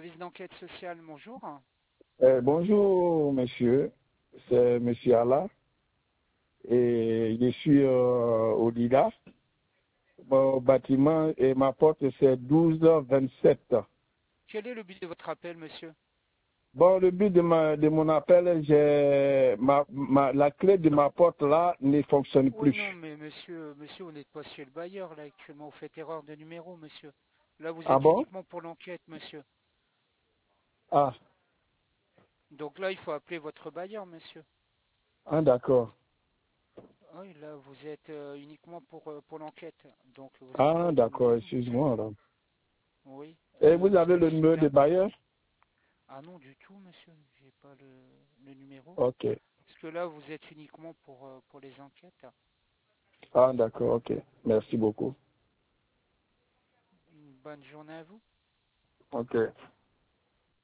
service d'enquête sociale, bonjour. Bonjour, monsieur. C'est monsieur Allah. Et je suis au Lila. Mon bâtiment et ma porte, c'est 12h27. Quel est le but de votre appel, monsieur? Bon, le but de mon appel, j'ai la clé de ma porte là ne fonctionne Oui, plus. non, mais monsieur, vous n'êtes pas chez le bailleur, là, actuellement. Vous faites erreur de numéro, monsieur. Là, vous Ah êtes bon? uniquement pour l'enquête, monsieur. Ah, Donc là, il faut appeler votre bailleur, monsieur. d'accord. Oui, là, vous êtes uniquement pour l'enquête. Donc, vous n'êtes pas Ah, au d'accord, boulot. excuse-moi alors. Oui. Et vous Vous avez êtes le chez numéro de Bernard? bailleur? Ah non, du tout, monsieur. J'ai pas le numéro. Ok. Parce que là, vous êtes uniquement pour les enquêtes. Ah, d'accord, ok. Merci beaucoup. Une bonne journée à vous. Ok.